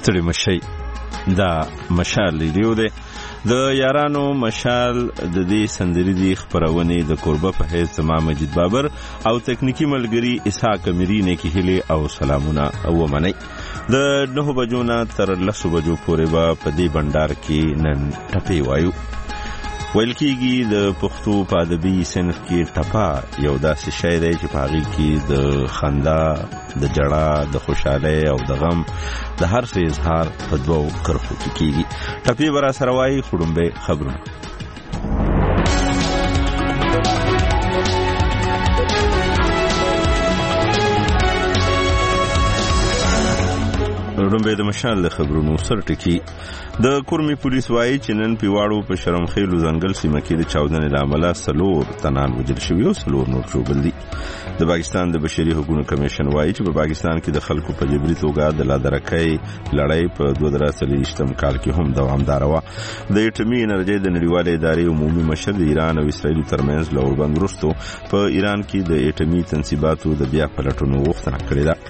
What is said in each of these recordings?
ستړي مشي دا مشال لیدیو دی د یارانو مشال د دې سندریزي خبرونه د کوربه په هیڅ ما مجید بابر او تکنیکی ملګری اسحاق میری نه کې هلي او سلامونه او منی د 9 بجو نه تر 10 بجو پورې په دې بندر کې نن ټپي وایو ویل کېږي د پښتو په ادبي صنف کې ټپا یو داسې شی دی چې په هغې کې د خندا د جړا د خوشحالۍ او د غم د هر څه اظهار په دوو کرښو کې کېږي ټپې به راسره وایي خړومبی خبرونه رومبه د مشال د خبرونو سر ټکی د کورمي پولیس وایي چې نن پیواړو په شرمخیلو ځنګل سیمه کې د چاودنې لامل سلور تنان وجل شوی او سلور نور ژوبل دي د پاکستان د بشري حقوقو کمیشن وایي چې په پاکستان کې د خلکو په جبري توګه د لادرکۍ لړۍ په 2023 کال کې هم دوامدار و د اټومي انرژي د نړیوالې ادارې عمومي مشر د ایران او اسرائیل ترمنځ لوربند وروسته په ایران کې د اټومي تنصیباتو د بیا پلټونو غوښتنه کړې ده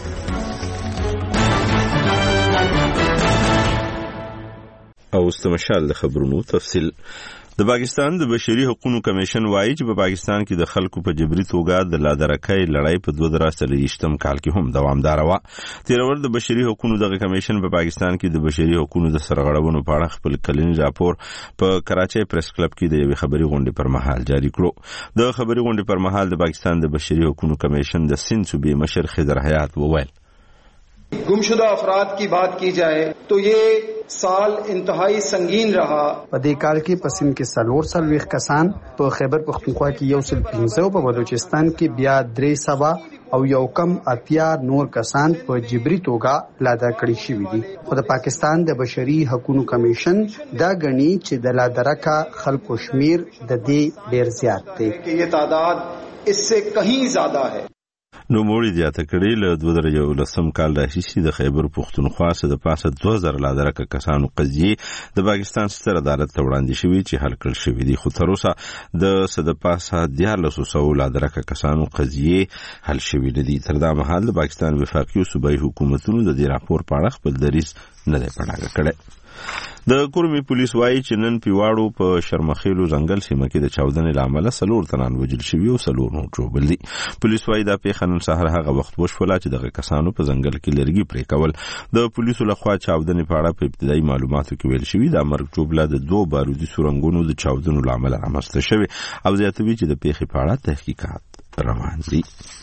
او استمشال د خبرونو تفصیل د پاکستان د بشري حقوقو کمیشن وایي چې په پاکستان کې د خلکو په جبري توګه د لادرکۍ لړۍ په 2023 کال کې هم دوامدار و تیرور د بشري حقوقو د کمیشن په پاکستان کې د بشري حقوقو د سرغړونو په اړه خپل کلینی راپور په کراچۍ پریس کلب کې د یوې خبري غونډې پر مهال جاری کړو د خبري غونډې پر مهال د پاکستان د بشري حقوقو کمیشن د سند صوبې مشر خضر حیات وویل गुमशुदा अफराद की बात की जाए तो ये साल इंतहाई संगीन रहा पदे काल की पसिन के सलोर सलवेख कसान तो खैबर पख्तूनख्वा की यौसल 15 په بلوچستان کې بیا 3 او یو کم اتیا نور کسان په جبري توګه لاده کړی شوی دي خو د پاکستان د بشري حقوقو کمیشن دا غني چې د لادرکا خلکو شمیر د دې ډیر زیات دی یہ تعداد اس سے کہیں زیادہ ہے نو موړي زیاته کړي له 2019 کال راهیسې د خیبر پختونخوا څخه د پاسه 2000 لادرکه کسانو قضیه د پاکستان ستر عدالت ته وړاندې شوې چې حل کړل شوې دي خو تر اوسه د صد پاسه 1300 لادرکه کسانو قضیه حل شوې دي تر دا مهال د پاکستان وفاقي او صوبایي حکومتونو د دې راپور په اړه خپل دریځ نه دی پړاګه کړی د کورمي پولیس وایي چې نن پیواړو په شرمخیلو ځنګل سیمه کې د چاودنې لامل سلور تنان وجل شوی او سلور نور ژوبل دي پولیس وایي دا پیښه نن سهار هغه وخت وشوله چې دغه کسانو په ځنګل کې لرګي پرې کول د پولیسو لخوا چاودنې په اړه په ابتدایي معلوماتو کې ویل شوی دا مرګ ژوبله د 2 بارودي سورنګونو د چاودنو لامل رامنځته شوی او زیاتوي چې د پیښې په اړه تحقیقات روان دي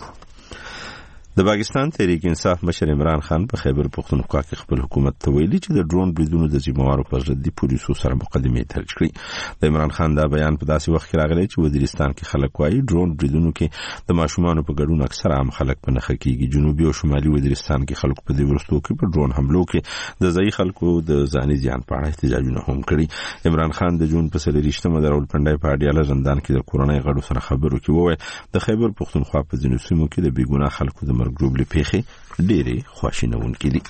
د پاکستان تحریک انصاف مشر عمران خان په خیبر پختونخوا کې خپل حکومت ته ویلي چې د ډرون بریدونو د ذمہوارو پر ضد پولیسو سره مقدمه درج کړې د عمران خان دا بیان په داسې وخت کې راغلی چې وزیرستان کې خلک وايي ډرون بریدونو کې د ماشومانو په ګډون اکثره عام خلک په نخښه کېږي جنوبي او شمالي وزیرستان کې خلک په دې ورستو کې په ډرون حملو کې د ځای خلکو د ځاني ځان په اړه احتجاجونه هم کړي عمران خان د جون په 23مه د راولپنډای په اډیاله زندان کې د کورونای غړو سره خبرو کې وویل د خیبر پختونخوا په ځینو سیمو کې د بیګناه خلکو د مرګ ژوبلې پیښې ډېرې خواشینونکې دي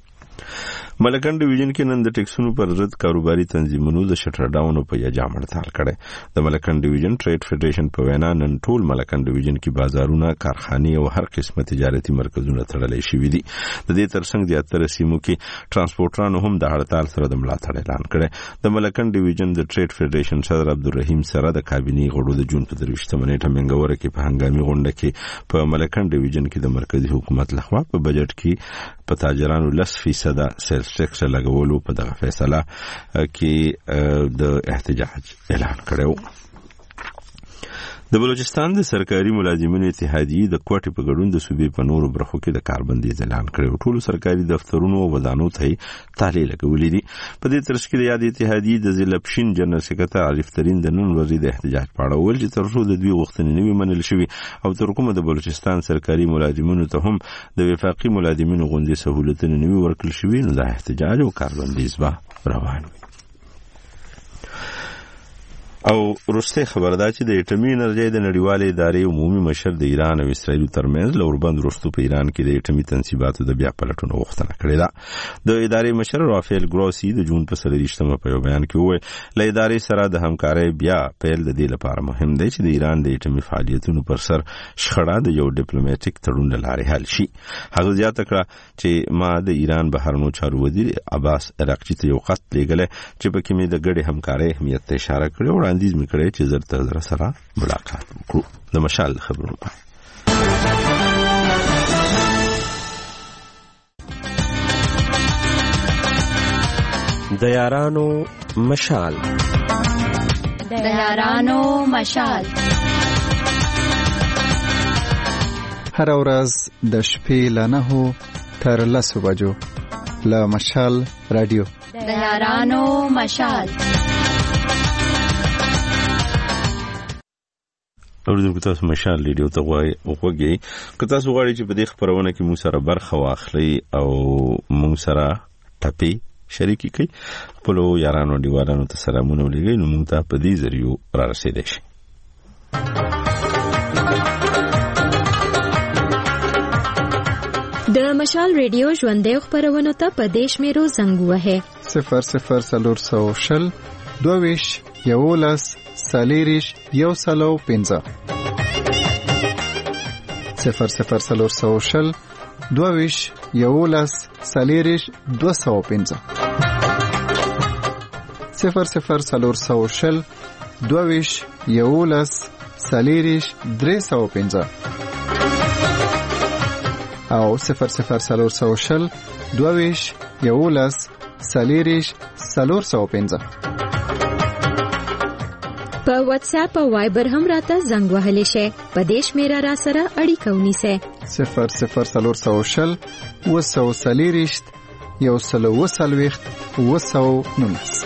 ملکن ډیویژن کې نن د ټیکسونو پر ضد کاروباري تنظیمونو د شټر ډاون په یجام هړتال کړي د ملکن ډیویژن ټریډ فدریشن په وینا نن ټول ملکن ډیویژن کې بازارونه کارخانې او هر قسمه تجارتي مرکزونه تړلې شوي دي د دې ترڅنګ زیاتره سیمو کې ترانسپورټرانو هم د هړتال سره د ملاتړ اعلان کړي د ملکن ډیویژن د ټریډ فدریشن صدر عبدالرحیم سره د کابینې غړو د جون په 23مه نیټه منګوره کې په هنګامي غونډه کې په ملکن ډیویژن کې د مرکزی حکومت لخوا په بجټ کې په تاجرانو 10% سیلز ټیکس لګولو په دغه فیصله کې د احتجاج اعلان کړو د بلوچستان د سرکاري ملازمینو اتحادیې د کوټې په ګډون د صوبې په نورو برخو کې د کاربندیز اعلان کړو ټول سرکاري دفترونو او ودانو ته تعلیق لګولې دي په دې ترڅ کې د یاد اتحادیې د ضلع پښین جنرال سکرټر عارف ترین د نن ورځې د احتجاج په اړه ویل چې تر څو د دوی غوښتنې نه وي منل شوې او تر کومه د بلوچستان سرکاري ملازمینو ته هم د وفاقي ملازمینو غوندې سہولتونه نه وي ورکړل شوې نو د احتجاج او کاربندیز به روان وي او وروستۍ خبره ده چې د اټومي انرژۍ د نړیوالې ادارې عمومي مشر د ایران او اسرائیل ترمنځ له اوربند وروسته په ایران کې د اټومي تنصیباتو د بیا پلټونو غوښتنه کړې ده. د ادارې مشر رافیل ګروسی د جون په 30 په یو بیان کې وویل له ادارې سره د همکارۍ بیا پیل د دې لپاره مهم دی چې د ایران د اټومي فعالیتونو پر سر شخړه د یو ډیپلوماټیک تړون له لارې حل شي. هغه زیاته کړه چې ما د ایران بهرنیو چارو وزیر عباس عراقچي ته یو خط لیږلی چې پکې مې د ګډې همکارۍ اهمیت ته اشاره کړې. وړاندیز مې کړی چې زر تر زر سره ملاقات وکړو. د مشال خبرونو پای. د یارانو مشال. د یارانو مشال هر ورځ د شپې له 9 تر 10 بجو له مشال رادیو. د یارانو مشال. اوریدونکو تاسو مشال ریډیو ته وغوږئ. که تاسو غواړئ چې په دې خپرونه کې موږ سره برخه واخلئ او موږ سره ټپې شریکې کړئ، خپلو یارانو ډیوالانو ته سلامونه ولېږئ، نو موږ ته په دې ذریعو را رسېدی شي. د مشال ریډیو ژوندۍ خپرونو ته په دې شمیرو زنګ ووهئ 0040 22 11 سالیریش 105 0040 22 11 سالیریش 205 0040 22 11 سالیریش 305 او 0040 22 11 سالیریش 405. په واتس اپ او وایبر هم راته زنګ وهلی شئ. په دې شمیره را سره اړیکه ونیسئ 0040 240 140 219.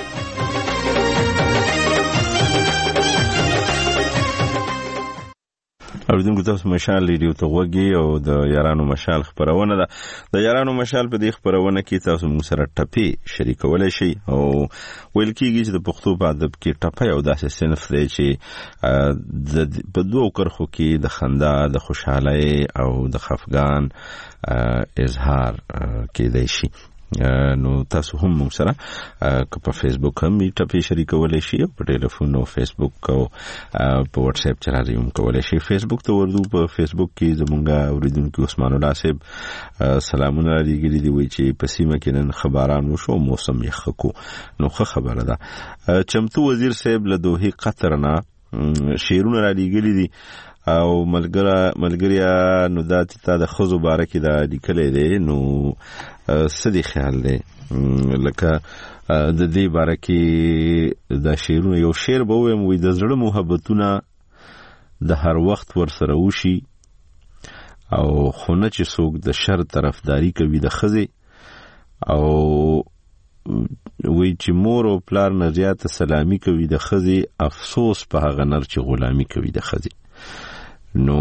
اوریدونکو تاسو مشال ریډیو ته وغوږئ او د یارانو مشال خپرونه ده. د یارانو مشال په دې خپرونه کې تاسو موږ سره ټپې شریکولی شئ او ویل کېږي چې د پښتو په ادب کې ټپه یو داسې صنف دی چې په دوو کرښو کې د خندا، د خوشحالۍ او د خفګان اظهار کېدی شي. نو تاسو هم موږ سره که په فیسبوک هم ټپې شریکولی شي، په ټلیفون او فیسبوک او په واتس اپ چلارې هم کولی شي. فیسبوک ته ورځو. په فیسبوک کې زمونږ اوریدونکي عثمان الله صاحب سلامونه رالیږلي دي، وایي چې په سیمه کې نن ښه باران وشو، موسم یې ښه کو. نو ښه خبره ده. چمتو وزیر صاحب له دوحې قطر نه شعرونه رالیږلي دي او ملګریا نو دا تا د ښځو باره کې دا لیکلی دی. نو څه دی خیال دی لکه د دې باره کې دا شعرونه؟ یو شعر به ووایم، وایي د زړه محبتونه د هر وخت ورسره وشي او خو نه چې څوک د شر طرفداري کوي د ښځې، او وایي چې مور او پلار نه زیاته سلامي کوي د ښځې، افسوس په هغه نر چې غلامي کوي د ښځې. نو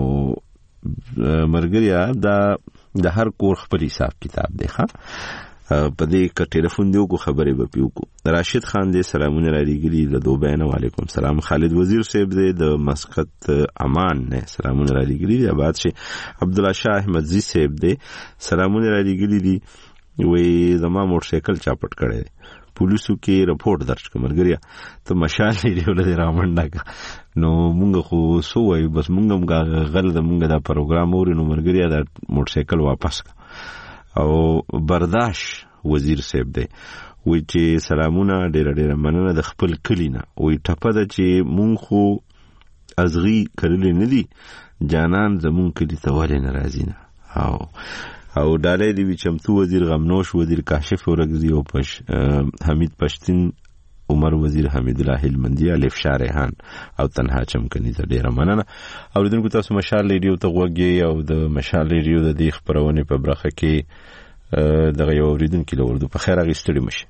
مرګریا دا د هر کور خپل حساب کتاب دی. په دې که ټلیفون دی وکړو خبرې به پې وکړو. راشد خان دی سلامونه رالیږلي له دوبۍ نه، وعلیکم سلام. خالد وزیر صاحب دی د مسقط امان نه سلامونه رالیږلي دي. آباد شي. عبدالله شاه احمدزي صاحب دی سلامونه رالیږلي دي، وایي زما موټرسایکل چا پټ کړی دی، پولیسو کې رپورټ درج کړه. مرګریا ته مشال ریډیو له رامنډه کا. نو مونږ خو سو وایو بس مونږ هم غل د مونږ دا پروګرام اوري. نو مرګریا دا موټرسایکل واپس کا. او برداشت وزیر صاحب دی وایي چې سلامونه ډیره مننه د خپل کلی نه. وایي ټپه ده چې مونږ خو ازغي کړلی نه دي، جانان زمونږ کلي ته ولې نه راځي نه. او ډالۍ دی چمتو وزیر غمنوش وزیر کاشف ورګزی او حمید پشتین عمر وزیر حمید الله هلمندی الف شارحان او تنها چمکنی ته ډیره مننه. اوریدونکو تاسو مشال ریډیو ته وغوږئ او د مشال ریډیو د دې خپرونې په برخه کې دغه یو اوریدونکي لوردو. په خیر اغوستړي مشه.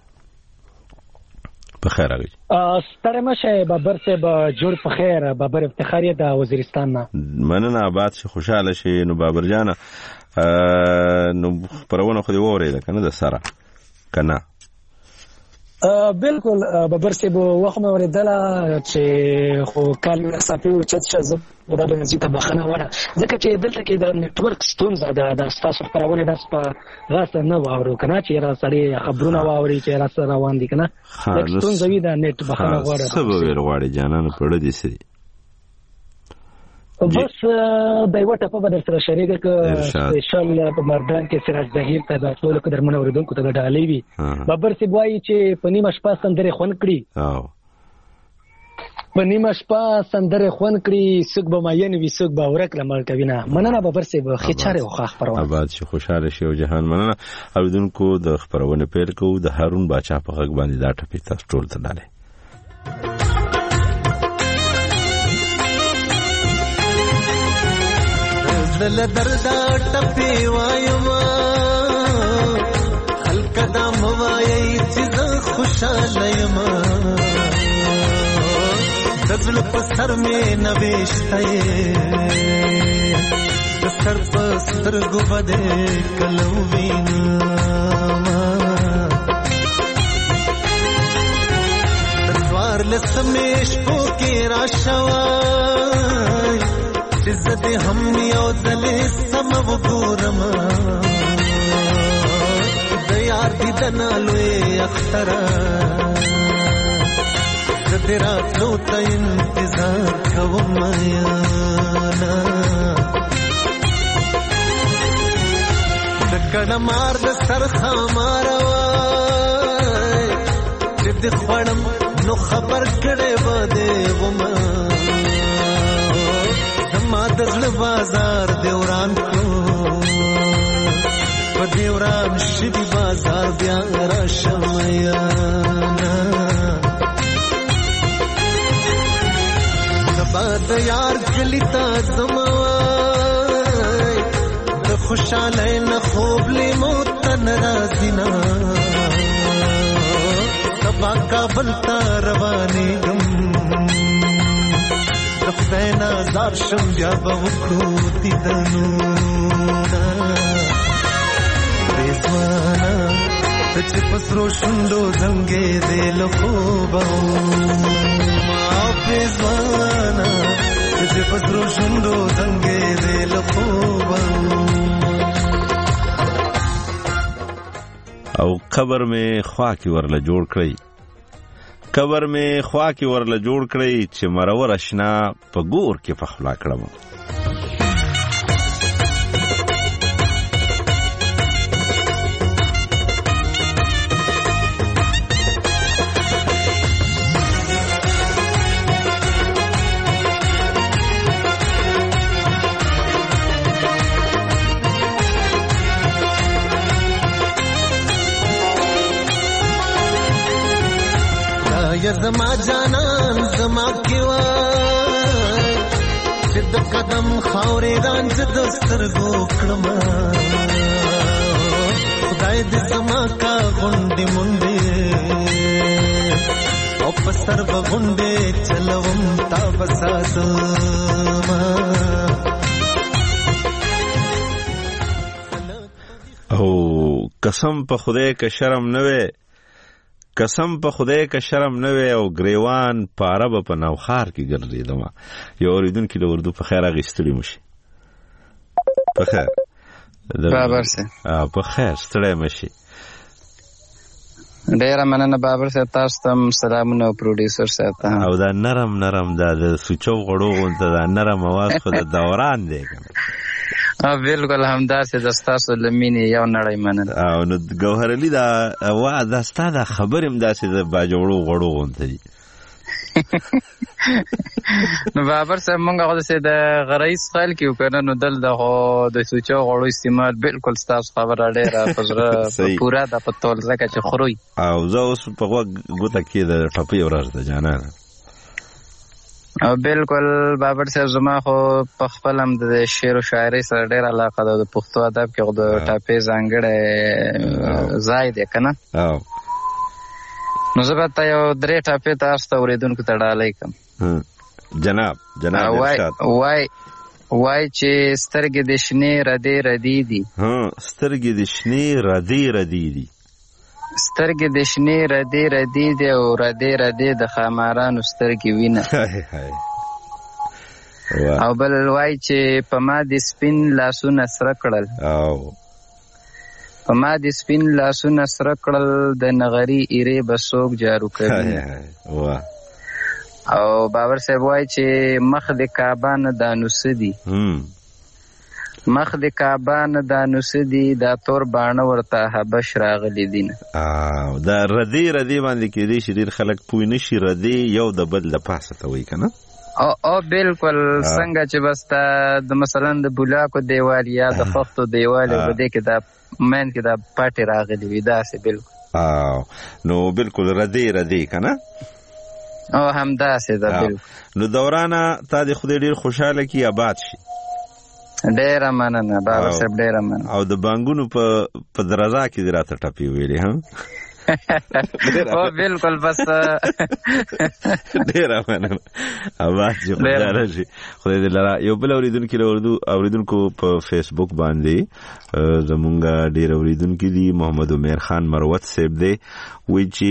په خیر اغوي ستړي مشه بابر صاحب، جوړ په خیر. بابر افتخاری د وزیرستان نه مننه. آباد شي، خوشاله شي. نو بابر جانه نو خبرونه خو دی وره ده کنه د سره کنه بالکل ببر صاحب وخت مې اورېدله چې خو کال صافي اوچت شه زه دا به نزي ته بخښنه وړه ځکه چې دلته کې د نیټورک ستونزه ده د ستاسو خپرونې داسې په غاښه نه واورو که نه چې را سړی خبرونه واوري چې را سره روان دي که نه ستونزه وي د نیټ بخښنه غواړه څه به ویل غواړې جانانو په اړه دې څه دي بس د یوه ټپه به در سره شریکه که سپیشل په مردان کې سراج دهیر ته د ټولو قدرمنو اورېدونکو ته د ډالۍ وي ببر صاحب وایي چې په نیمه شپه سندرې خوند کړي په نیمه شپه سندرې خوند کړي څوک به ماین وي څوک به ورک له مړ کوي نه مننه ببر صاحب ښې چارې وخواه خپرونه آباد شي خوشحاله شي او جهان مننه اورېدونکو د خپرونې پیل کوو د هارون باچا په غږ باندې دا ټپې تاسو ټول ته ډالۍ زل دردا ټپې وایم خلک دا موایي چې زه خوشاله یم د زړه په سر مې نوشته د سر په سترګو به دې کله ووینم د څوارلسمې شپو کې راشوی زه دې هم یو ځلې سم وګورم د یار دیدن لوی اختره زه دې راتلو ته انتظار کوم یانا د کڼه مار د سر خامار وای چې دې خوړم نو خبر کړې به دې ومه ما د زړه بازار دیوران کو په دیوران شدی بازار بیا راشم یانا سبا د یار کلی تا زموای د خوشاله نه خوب لیمو تن رازینا سبا کابل تا روانې گم خدای نازار شم بیا به وکړو دیدنونه رضوانا ته چې په سرو شونډو زنګېدې له خوبه ما رضوانا ته چې په سرو شونډو زنګېدې له خوبه او قبر مې خوا کې ورله جوړ کړی قبر مې خوا کې ورله جوړ کړی چې مرور اشنا په ګور کې پخلا کړم یا زما جانان زما کیوا چې د قدم خاورې رانځ د سترګو کړم خدای دې زما کا غونډې مونډې او په سر به غونډې چلوم تا بساتم او قسم په خدای که شرم نه وي قسم په خدای که شرم نه وي او گریوان پاره به په نوخار کې ګرځېدم یو اوریدونکي له اردو په خیر اخیستلی مو شي په خیر بابر سه په خیر ستړی مه شي ډیره مننه بابر صاحب تاسو ته سلامونه او پروډوسر صاحب ته او دا نرم دا د سوچو غړو غونته دا نرم اواز خو د دوران دی کنه بالکل همداسې د ستاسو له مینې یو نړۍ مننه او نو ګوهر علي دا ستا دا خبرې هم داسې د باجوړو غړو غونته دي نو بابر صاحب مونږ هغه د غرایز خیال کې وکړو نو دل د سوچو غړو استعمال بالکل ستاسو خبره ډېره په زړه پوره د پتول ځکه چې خروي او زه اوس په ګوته کې د ټپې ورځ ده جانانه او بالکل بابر صاحب زما خو په خپل هم د شعر او شاعرۍ سره ډېر علاقه ده د پښتو ادب کې د ټاپې ځانګړی ځای دی که نه نو زه به ته یو 3 ټاپې تاسو ته اورېدونکو ته ډالۍ کړم جناب ارشاد وای چې سترګې د شنې ردې ردې دي سترګې د شنې ردې ردې دي سترګې د شنې ردې ردې دي او ردې ردې د خامارانو سترګې وینه. او بل وای چې په ما د سپین لاسونه سره کړل، په ما د سپین لاسونه سره کړل، د نغري ایرې به څوک جارو کوي. او بابر صاحب وای چې مخ د کعبه نه دا نوڅه دي، مخ د کعبه نه دا نوڅه دي، دا تور باڼه ورته حبش راغلی دي. دا ردې ردې باندې کېدی شي ډېر خلک پوه نه شي. ردې یو د بل د پاسه ته وایي که نه؟ او بالکل څنګه چې بس د مثلا د بولاکو دیوال یا د خښتو دیوال په دې کې دا مین کې دا پټې راغلي وي داسې. بالکل نو بالکل ردې ردې که نه؟ او همداسې ده. بالکل. نو دورانه تا د خدای ډېر خوشحاله کي، آباد شي. ډېره مننه بابر صاحب، ډېره مننه. او د بانګونو په درزا کې دې راته ټپې ویلې هم؟ او بالکل بس ډېره مننه. آباد شي، خوشحاله شي. خدای دې لره. یو بل اورېدونکو په فیسبوک باندې زمونږ ډېر اورېدونکي دي. محمد عمر خان مروت صاحب دی، وایي چې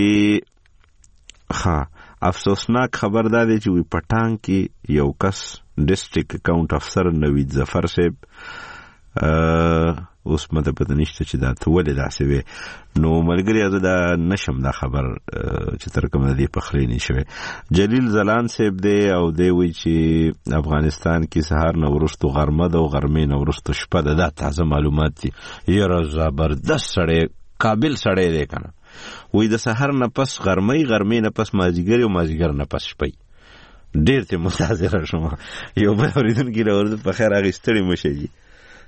افسوسناک خبر دا دی چې وی پټان کې یو کس ډسټریکټ اکاونټ افسر نوید ظفر صاحب اوس مته پته نشته چې دا ته ولې داسې وې. نو ملګري زه دا نشم دا خبر چې تر کومه دې پخلی نه شوی. جلیل زلان صاحب دی او دی وی چې افغانستان کې سهار نه وروسته غرمه ده او غرمې نه وروسته شپه ده. دا تازه معلومات دي. یاره زبردست سړی، قابل سړی دی که نه. وی د سحر نه پس غرمې، غرمې نه پس مازدیګر او مازدیګر نه پس شپې. ډېر ته متاثره شوم. یو بل اورېدونکي راوړل په خیر هغې ستړي مه شئ جي.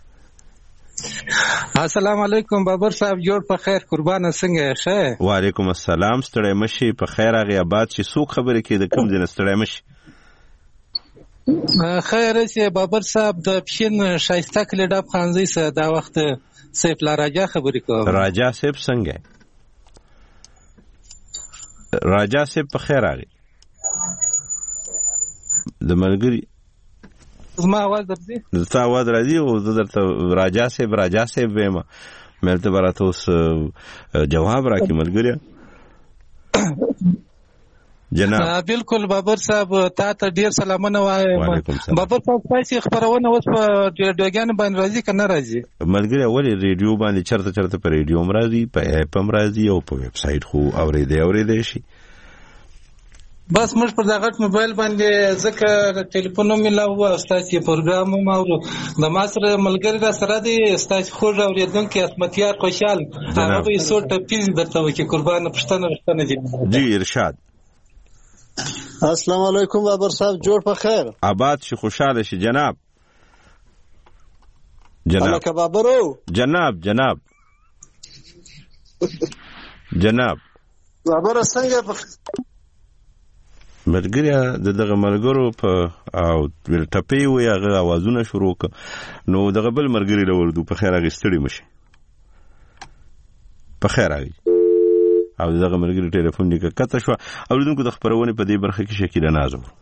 السلام علیکم بابر صاحب، جوړ په خیر، قربانه څنګه یې؟ ښه. وعلیکم السلام، ستړی مه شئ، په خیر هغې آباد شي. څوک خبرې کوي د کوم ځای نه؟ ستړی مه شئ. خیر چې بابر صاحب د پښین ښایسته کلي ډب خانزۍ سره دا وخت سیف لا راجا خبرې کوم. راجا صاحب څنګه؟ راجا صاحب په خیر راغی. د ملګري زما आवाज درځي؟ زما आवाज راځي او زه درته راجا صاحب وایم. مې ته به راته اوس جواب راکړي ملګري. جناب بالکل بابر صاحب تا ته ډیر سلامونه وایم. بابر صاحب تاسو خبرونه اوس په ډیوګان باندې راځي که نه راځي؟ ملګري ولې ریډیو باندې چرته په ریډیو هم راځي، په اپ هم راځي او په ویب سایټ خو اورېدی شي. بس موږ پر دغه موبایل باندې ځکه ټلیفون ملاو او ستاسو پروګرام هم اورو. د ما سره ملګری را سره دی ستاسو خوږ اورېدونکي اسمتیار خوشحال، هغه به یې څو ټپیز درته وکړي. قربانه پوښتنه جی ارشاد. السلام علیکم بابر صاحب، جوړ په خیر، آباد شي، خوشحاله شي. جناب بابرو، جناب بابر څنګه؟ ملګري د دغه ملګرو په او ټپې وي هغه اوازونه شروع ک. نو دغه بل ملګري راوړو په خیر هغې ستړي مه شي، په خیر هغې. او دغه ملګري ټلیفون دې که کته شوه. اورېدونکو د خپرونې په دې برخه کې شکیله ناز وو.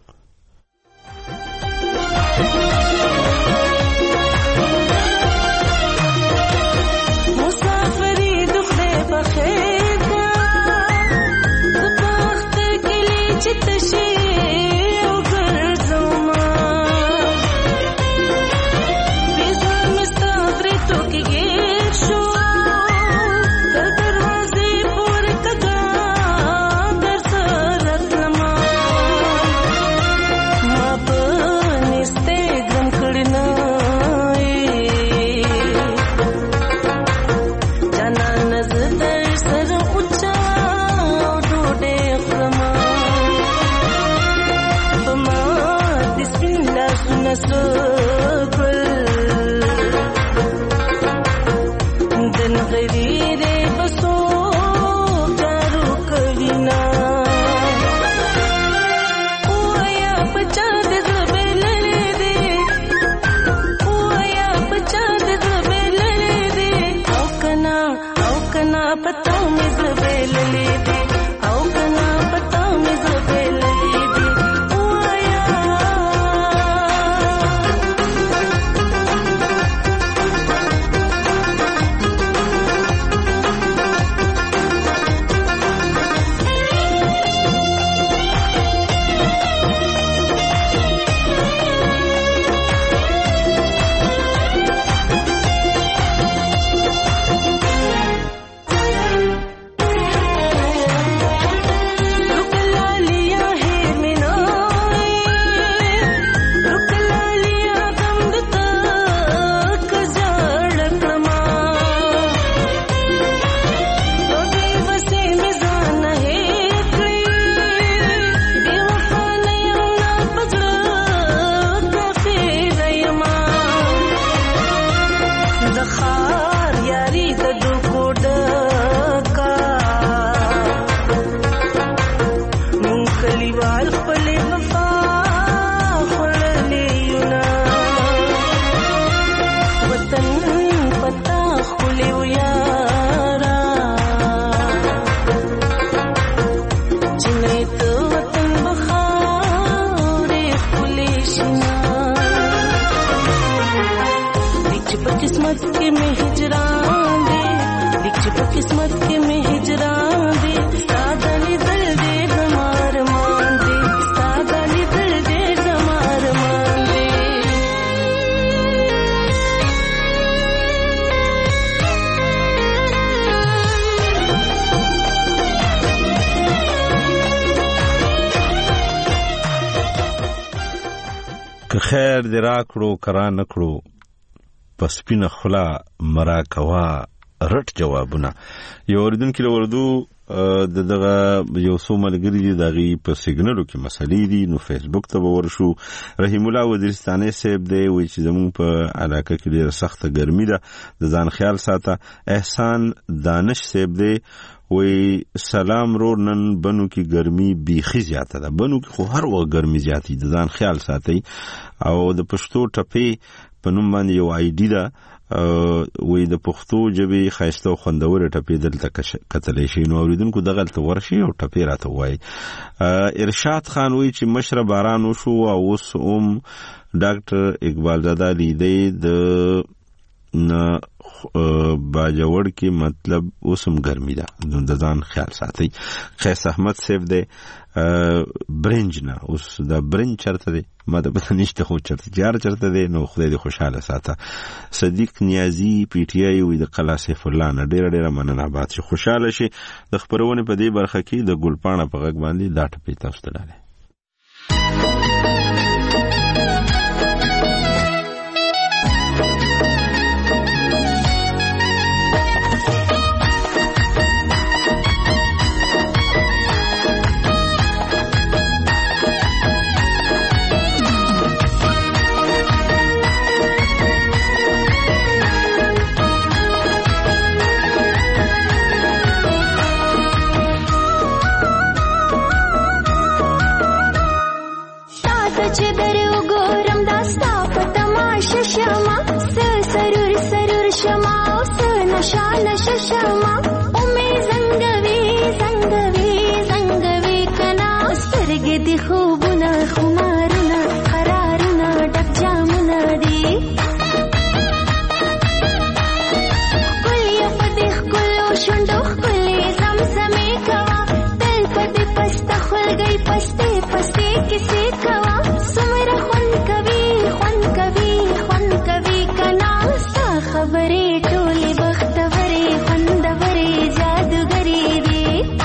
قسمت کې مې هجران دی لیک چې په قسمت کې مې هجران دی ستا د لیدل ډېر زما ارمان دی ستا د لیدل ډېر زما ارمان دی که خیر دې راکړو کرا نه کړو په سپینه خوله مرا کوا رټ جوابونه. یو اوریدونکي له اردو دغه یو څو ملګري دي دغه په سیګنلو کې مسلې دي نو فیسبوک ته به ورشو. رحیم الله وزیرستاني صاحب دی وایي چې زموږ په علاقه کې ډېره سخته ګرمي ده د ځان خیال ساته. احسان دانش صاحب دی وی سلام رو نن بنو کی ګرمي بیخي زیاته ده بنو کې خو هر وخت ګرمي زیاتی د ځان خیال ساتي او د پښتو ټپې په نوم باندې یو آی ډی ده وی د پښتو ژبې ښایسته او خوندور ټپې دلته کتلی شي نو اوریدونکو دغلته ورشي او ټپې راته وایي. ارشاد خان وی چې مشره باران وشو او اوس ډاکټر اقبال زاده لیدی د نه باجوړ کې مطلب اوسم ګرمي ده د ځان خیال ساتي. خیس احمد صاحب دی برنج نه اوس د برنج چرته دی ما ته پته نشته خو چرته دی نو خدای دې خوشاله ساته. صدیق نیازی پی ټی آی وی د قلا سیف الله نه ډیره مننه آباد شي خوشاله شي. د خبرونه په دې برخه کې د ګلپاڼه په غږ باندې دا ټپې تاسو ته لاله. شما اومه زنګوي زنګوي زنګوي کنا سترګې دي خوبونه خمارونه قرارونه ډک جامونه دي ښکلې په دې ښکلو شونډو ښکلې زمزمې کوه تل په دې پسته خولګۍ پستې پستې کیسې کوه څومره خوند کوي خوند کوي خوند کوي کنا ستا خبرې ټولې بختورې خوندورې جادوګرې دي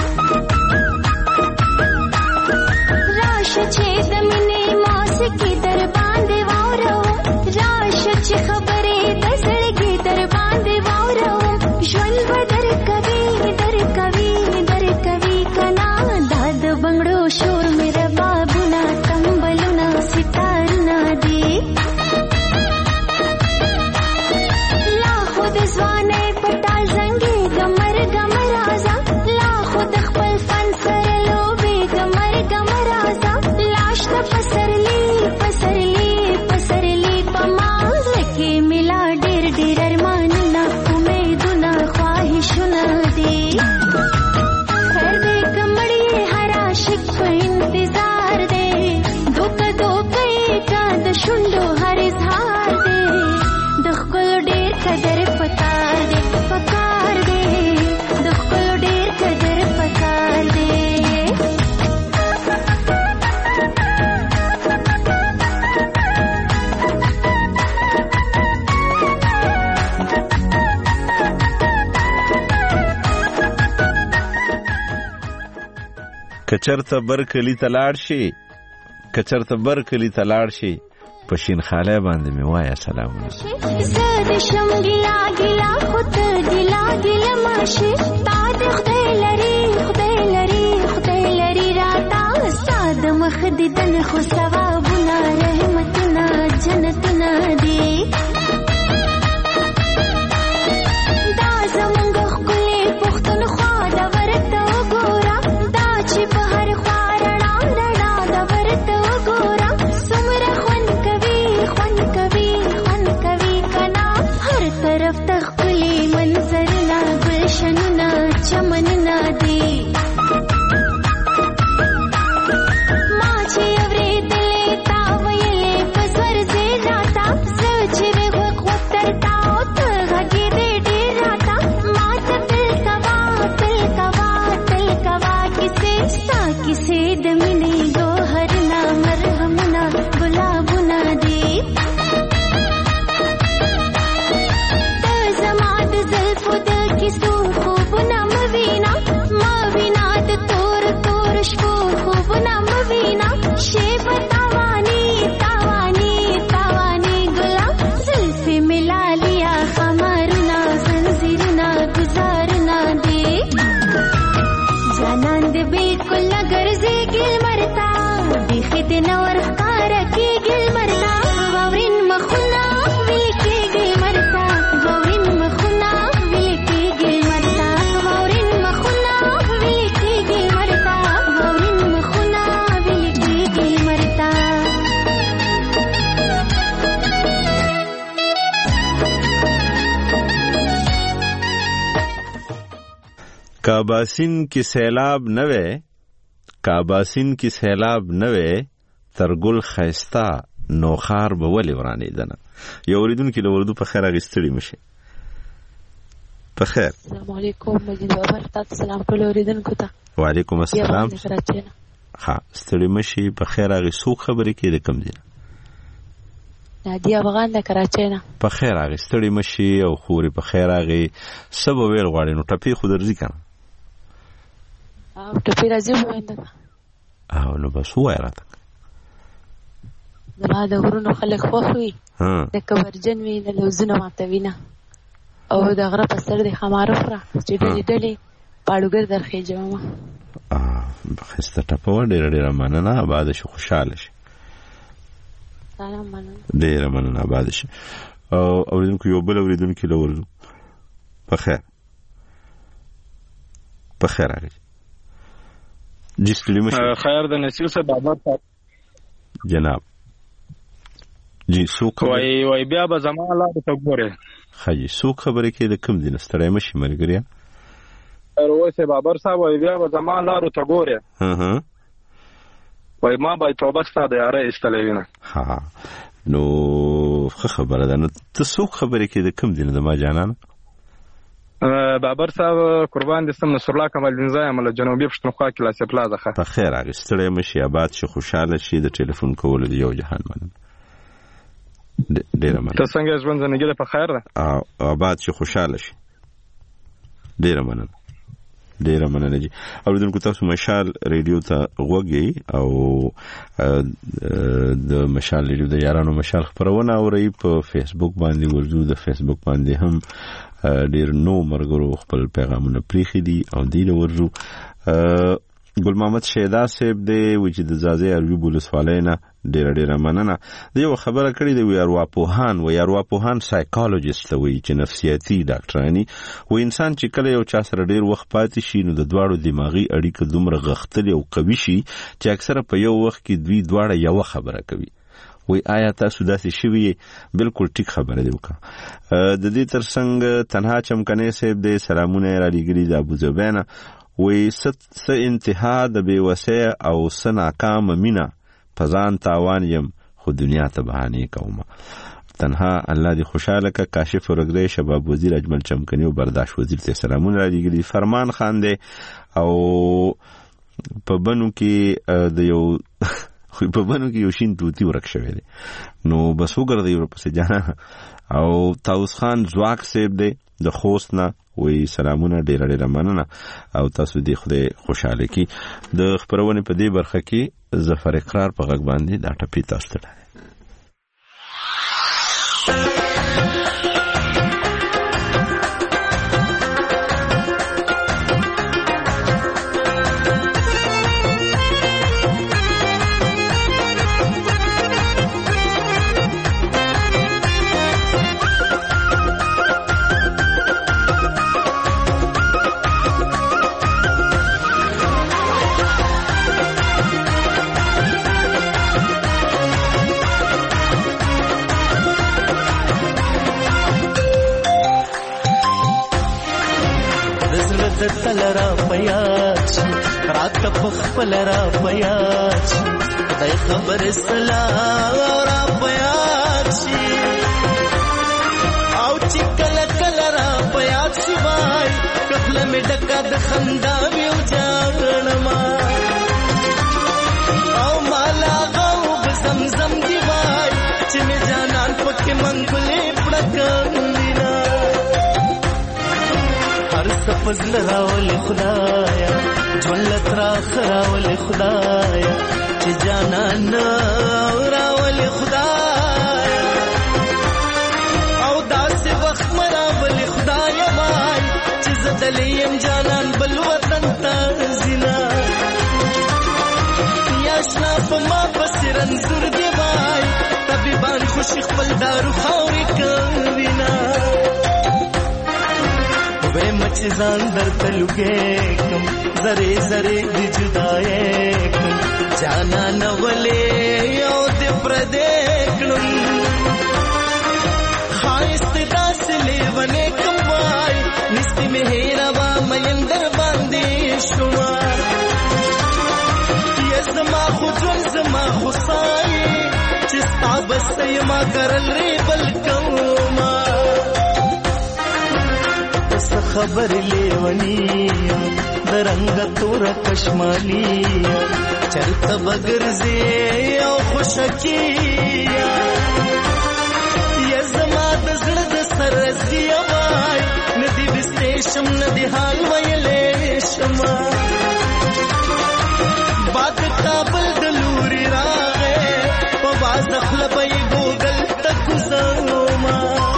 راشه چې د مینې موسیقي در باندې واورم راشه چې خبرې د زړګي در باندې واورم ژوند به درکوي درکوي درکوي کنا دا د بنګړو شور مې ربابونه تمبلونه ستارونه دي لا خود ځوانۍ پټال زنګي ګمر ګمر رازه لا خود خپل فن سره لوبې ګمر ګمر رازه لاش ته پسرلی پسرلی پسرلی پما زکه ملا ډېر ډېر ارمانونه امیدونه خواهشونه دي خیر دې کمړې هر عاشق په انتظار دی دوکه دوکه کا د شونډو هر اظهار دی د ښکلو ډېر قدر پکار دی پکار دی د ښکلو ډېر قدر پکار دی کچرته برکلی تلاړ شي کچرته برکلی تلاړ شي پشین خاله باندې می وایا سلامونه زاد شم ګلا ګلا خود ګلا ګلا ماشي تا د خدای لري خدای لري خدای لري راتا ساده مخ دې دن خو ثوابونه رحمتونه جنتونه دي دا زمونږ ښکلې پښتونخوا د ورته وګوره دا چې په هر خوا رڼا رڼا د ورته وګوره څومره خوند کوي خوند کوي خوند کوي کنا هر طرف ته ښکلې منظرونه ګلشنونه چمنونه دي ما چې اورېدلې تا ویلې په زور زه راته زه چې وې غوږ نور ښکاره کېږي لمرته واورین مخونه ویلې کېږي لمرته واورین مخونه ویلې کېږي لمرته واورین مخونه ویلې کېږي لمرته واورین مخونه ویلې کېږي لمرته کاباسین کی سیلاب نوے کاباسین کی سیلاب نوے ترګل خيستا نوخار به ولې ورانې دنه یو اوریدونکو له وردو په خیر اغستړي مشه په خیر السلام علیکم مجید بابر تاسو سلام ټول اوریدونکو ته وعلیکم السلام ها ستړي مشي په خیر اغسو خبرې کې د کم دي نادیا افغان د کراچۍ نه په خیر اغستړي مشي او خوري په خیر اغي سبا ویل غواړي نو ټپي خو درځي کنه او ټپي راځي وینده او نو بس وای راته زما د غرونو خلک خوښوي د کبرجن وي د لوزونه ماتوي نه او د غره په سر د خمارو خره چې ډلې ډلې پاړوګر درخېږي ماما خسته ټپه ډېره ډېره مننه آباد شي خوشحاله شي سلام مننه ډېره مننه آباد شي اوریدونکو یو بل اوریدونکي له ورځو په خیر راغلی جی سلیم خیر د نصیر صاحب بابا جناب جی سوک وای بیا به زما لا ته ګوره خی سوک خبره کې د کم دین ستړی مشي ملګریا روسه بابر صاحب وای بیا به زما لا ته ګوره وای ما به توبه ستاسو یاره استلوینه ها نو خبره ده نو ته سوک خبره کې د کم دین د ما جانان بابر صاحب قربان دستم نصر الله کمال دین زایم له جنوبي پښتونخوا کې لاسه پلازه ښه په خیر اغستړی مشي آباد شي خوشاله شي د ټلیفون کول دی یو جهان مننه ډیره مننه ته څنګه ژوند زندګی په خیر ده آباد شي خوشاله شي ډیره مننه جی اوریدونکو تاسو مشال ریډیو ته غوږی او د مشال ریډیو د یارانو مشال خبرونه اوري په فیسبوک باندې ورزو د فیسبوک باندې هم ډیر نو مرګرو خپل پیغامونه پریخي دي او دی ورزو ګل محمد شیدا صاحب دی چې د زازې اروی بولسوالینا ډیره مننه د یو خبره کړې دی ارواپوهان سایکالوجیست وي چې نفسیاتي ډاکټرانی و انسان چې کله یو چا سره ډیر وخت پاتې شي نو د دواړو دماغي اړیکه دومره غښتلې او قوي شي چې اکثره په یو وخت کې دوی دواړه یو خبره کوي وی آیا تاسو داسې شوي بالکل ټیک خبره دی وکړه د دې ترڅنګ تنها چمکنه صاحب د سلامونه را لګري د ابو زبانه وی ست انتها د بیوسه او سناکام مینا پزان تاوان یم خو دنیا ته بهانه کومه تنها الله دی خوشاله کا کاشف ورګری شباب وزیر اجمل چمکنی او برداشت وزیر ته سلامونه را لګري فرمان خان دی او په بنو کې د یو خو په بنو کې یو شین توتی ورک شوی دی نو بس وګرځي ورپسې جانا او تاوس خان زواک سیب دی د خوست نه وی سلامونه ډیره مننه او تاسو دې خدای خوشاله کی د خبرونه په دې برخه کې ظفر اقرار په غږ باندې دا ټپی تاسو ته تلرا پیاچ رات پخپلرا پیاچ دای خبر سلام را پیاچ او چکل کلرا پیاچ وای کفل می ډکا د خندا ویو جانما او مالا غو زمزم دی وای چې می جانان پک منګلې پړکندینا فضل راول خدایا جولت را خراول خدایا چې جانان راول خدایا او داسې وخت مراول خدایا وای چې زدلیم جانان بل وطن ته زینا یا شنا په ما پسې رنځور دی وای طبيبان خوشي خپل دارو خاورې کوینا وې مچ ځان درته لګې کوم زره زره دی جدای کوم جانا نولې یو دې پردې کړم خایست داس لیونه کوم وای نستی مې هیروا مېندر باندې شمار زما خو جون زما خو سای چې ستا بس ما کرل ری بل کوما تس خبر لیونی درنګ تور کشمالی چرته بغرزه او خوشکی یا زما د زړه د سرزي وای ندی بستېشم ندی حال ویلې شما باد کابل دلوري راغې په واز خپلې ګوګل تک زما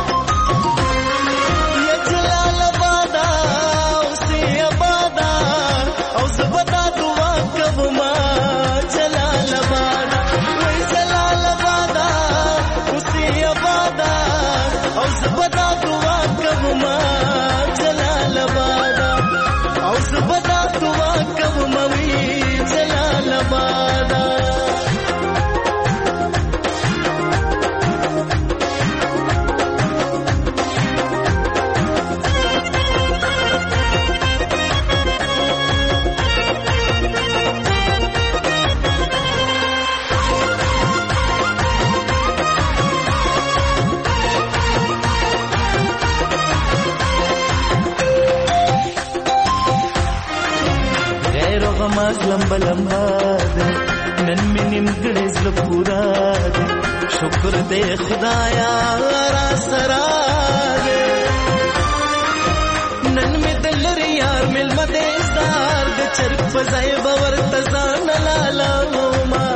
یا جلال آباد او سی آباد او زبدا دعا کوم جلال آباد وای جلال آباد او سی آباد او زبدا دعا کوم جلال آباد او زبدا دعا کوم لمبا لمبا دے نن میں نمگڑے زل پورا دے شکر دے خدایا را سرا دے نن میں دلر یار مل مدے زار دے چرک پزائے باور تزان لالا موما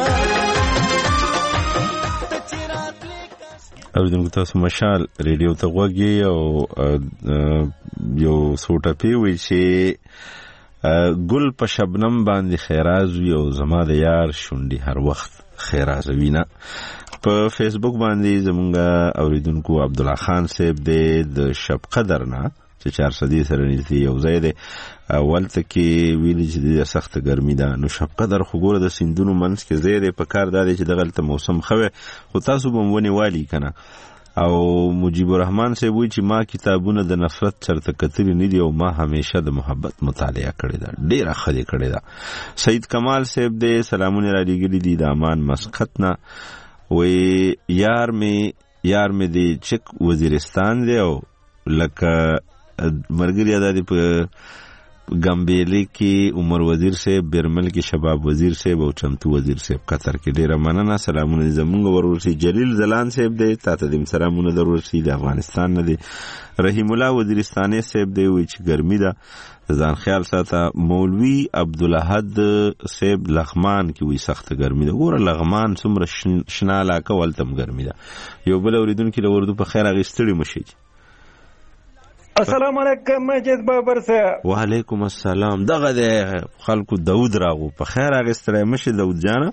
اوریدونکو تاسو مشال ریډیو ته غوږی او یو سوټپی وی چې ګل په شبنم باندې خیراز وي او زما د یار شونډي هر وخت خیراز وینا په فیسبوک باندې زمونږ اوریدونکو عبدالله خان صاحب د شب قدر نه چې 400 سره نږدې یو ځای دی ولته کې ویلي چې د سخت ګرمي ده نو شب قدر خو ګوره د سیندونو منځ کې ځای دی په کار دا دی چې دغلته موسم خوي خو تاسو به ونی والی کنه او مجیب الرحمن صاحب وی چې ما کتابونه د نفرت چرته کتلی نه دي او ما همیشه د محبت مطالعه کړې ده ډیره خدي کړې ده سید کمال صاحب دې سلامونه را لګلې دي د امان مسقط نه وی یار می دی چک وزیرستان دی او لکه مرګري ادا دی په ګمبېلې کې عمر وزیر صاحب برمل کې شباب وزیر صاحب او چمتو وزیر صاحب قطر کې ډیره مننه سلامونه زمونږ ورورسي جلیل زلان صاحب دی تاسو دې سلامونه ضروري د افغانستان نه دی رحیم الله وزیرستاني صاحب دی وی چې ګرمي ده ځان خیال ساته مولوی عبدالاحد صاحب لغمان کې وی سخت ګرمي ده ګوره لغمان څومره شنا علاقه ولتم ګرمي ده یو بل اوریدونکو له اردو په خیر اغستړي مشي السلام علیکم مجید بابر صاحب وعلیکم السلام دغه د خلکو داود راغو په خیر اغستړی مشي داود جانه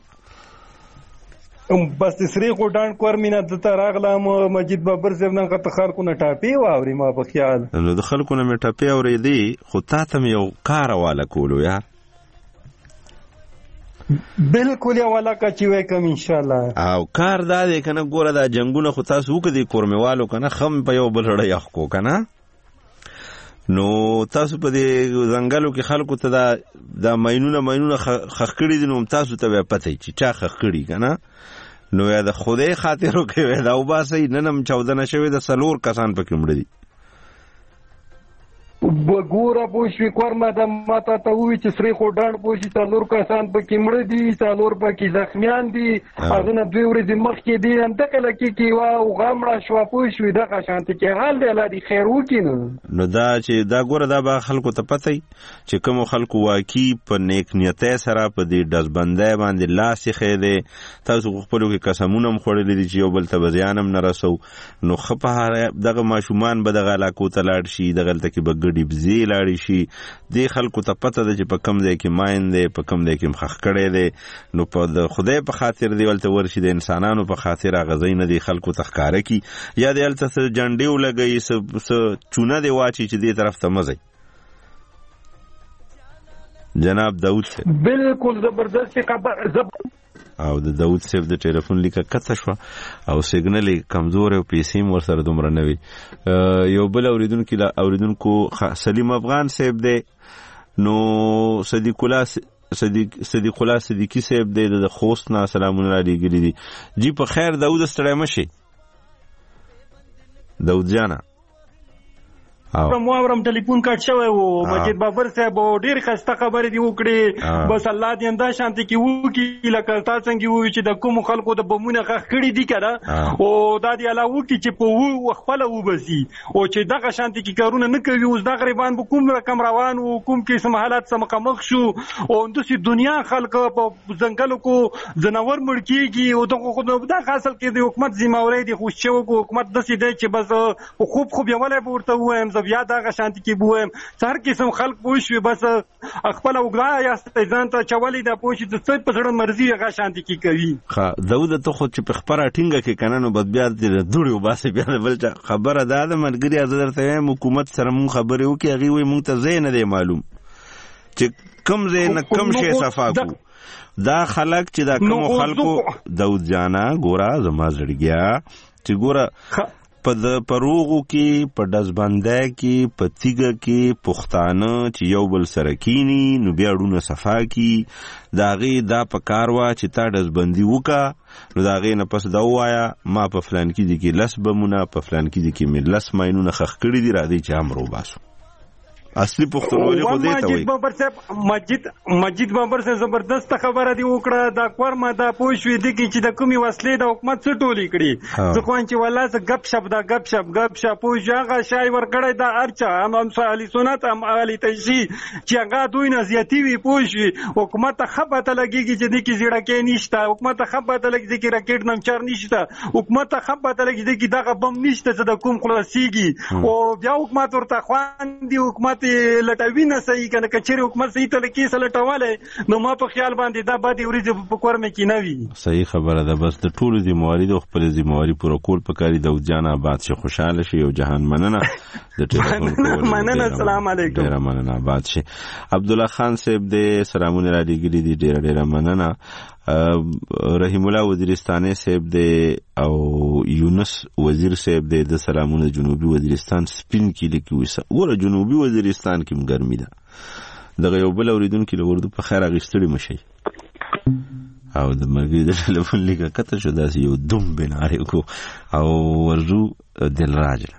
بس سری کو ډان کور مینا د تراغلم مجید بابر صاحب نن کته خلکو نه ټاپی واوري ما په خیال نو د خلکو نه می ټاپی اورېدی خو تاسو یو کار والا کولو یار بالکل یو والا کا چې وای کوم ان شاء الله او کار دا دی کنه ګوره دا جنگونه خو تاسو وکړي کورموالو کنه خم په یو بل رړی اخ کو کنه نو تاسو په دې ځنګلو کې خلکو ته دا ماینونه خخکړي دي نو تاسو ته پته چې چا خخکړي کنه نو یا د خدای خاطرو کې دا وباسي ننم 14 شوی د سلور کسان پکې مړ دي وګوره پوښي کورما د ماته ته وی چې سری خو ډان پوښي څلور کسان پکې مړ دي څلور پکې زخمیان دي هغه نه دوی ورځې مخکې دي هم دکله کې وا او غمړه شو پوښي دغه شانتي کې حال دی لري خیر وکینو نو دا چې دا ګوره دا به خلکو ته پته چې کوم خلکو واقعي په نیک نیته سره په دې دزبندای باندې لاس یې دي تاسو خپل کې قسمونه مخړلې دي چې یو بل ته زیانم نه رسو نو خپه دغه ماشومان به دغه علاقو ته لاړ شي دغه ته کې بګړي حفظي لاړ شي د خلکو ته پته ده چې په کم ځای کې ماین دی په کم ځای کې مخخ کړی دی نو په د خدای په خاطر دی ولته ورشي د انسانانو په خاطر غزي نه دی خلکو ته ښکاره کی یا د الته جنډې ولګي س چونه دی واچي چې دې طرف ته مزي جناب داود صاحب بالکل زبردست خبر او د داود صاحب د ټلیفون لیکه کته شو او سیګنل کمزور او پیسې ور سره دومره نه وي یو بل اوریدونکو سلیم افغان صاحب دی نو صدیق الله صدیقی صاحب دی د خوست نه سلامونه علیګری دي جی په خیر داود ستړی مشي داود جانا مو ټلیفون کټ شوی و مجید بابر صاحب ډیر خسته خبرې دی وکړي بس الله دې انده شانتي کې وو کې لکه تاسو څنګه وو چې د کوم خلکو د بمونه خخ کړي دي کړه او دا دی علاوه کې چې په وو خپل وو بسي او چې دغه شانتي کې کارونه نه کوي اوس د غریبان په کوم رقم روان وو کوم کې سم حالات سم مخ شو او د دنیا خلک په ځنګلو کو جناور مړ کیږي او دغه خو د حاصل کې د حکومت ذمہواری دي خوشو کو حکومت د سیده چې بس خوب یواله ورته وایم بیا دا شانتي کې بوهم هر قسم خلک پوښوي بس خپل وګړه یا ځان ته چولې د پوښي د څه په ځړن مرزي هغه شانتي کې کوي ها داود ته خو چې په خبره ټینګه کې کنه بد بیا د دوړي وباسي بیا بل خبره ده مرګري حضرت ته حکومت سره مون خبرې وکي هغه وي مونږ ته زین نه دی معلوم چې کم زین کم شي صفاکو دا خلک چې دا کوم خلکو داود جانا ګورا زما زړګیا چې ګورا په پروغو کې په دزبنده کې په تیګه کې پښتانه چې یو بل سره کینی نو بیا ډونه صفا کی داغه دا په کاروا چې تا دزبندي وکا نو داغه نه پس دا وایا ما په فلان کې دي کې لس بمونه په فلان کې دي کې ملس ماینونه خخ کړی دي را دي چې امرو باسو اصلي پښتونولي خو دې ته وایي مجید بابر صاحب زبردست خبره دی وکړه دا کورما دا پوښوي دي چې د کومي وسلې د حکومت څخه ټولې کړي ځکه چې والله څه غب شپ دا غب شپ پوښاغه شای ور کړی دا ارچا هم صالح سنت هم علي تجي چې هغه دوی نه زیاتی وي پوښوي حکومت خبره لګيږي چې د کی زړه کې نشته حکومت خبره لګيږي چې راکټ نمچار نشته حکومت خبره لګيږي چې دا بم نشته چې د کوم خلاصيږي او بیا حکومت ورته خوان دي حکومت لټوي نه صحیح کنه کچېره حکومت صحیح ته کې سلټواله نو ما په خیال باندې دا باندې ورې په کور مې کې نه وي صحیح خبره ده بس د ټولو ذمہواری د خپل ذمہواری پوره کول پکاري د جان آباد شي خوشاله شي او جهان مننه د ټلیفون مننه السلام علیکم ډیر مننه آباد شي عبد الله خان صاحب دې سلامونه را لګیلي دي ډیر مننه رحیم الله وزیرستاني صاحب دې او یونس وزیر صاحب دې د سلامونه جنوبي وزیرستان سپین کې لیکي وسه جنوبي وزیرستان کې ګرمي ده دغه یو بل اوریدونکو له ورده په خیر اغستړي مشي او د مرګي د ټلیفون لیکه کته شو داسې یو دوم بناره کو او ورجو دل راجله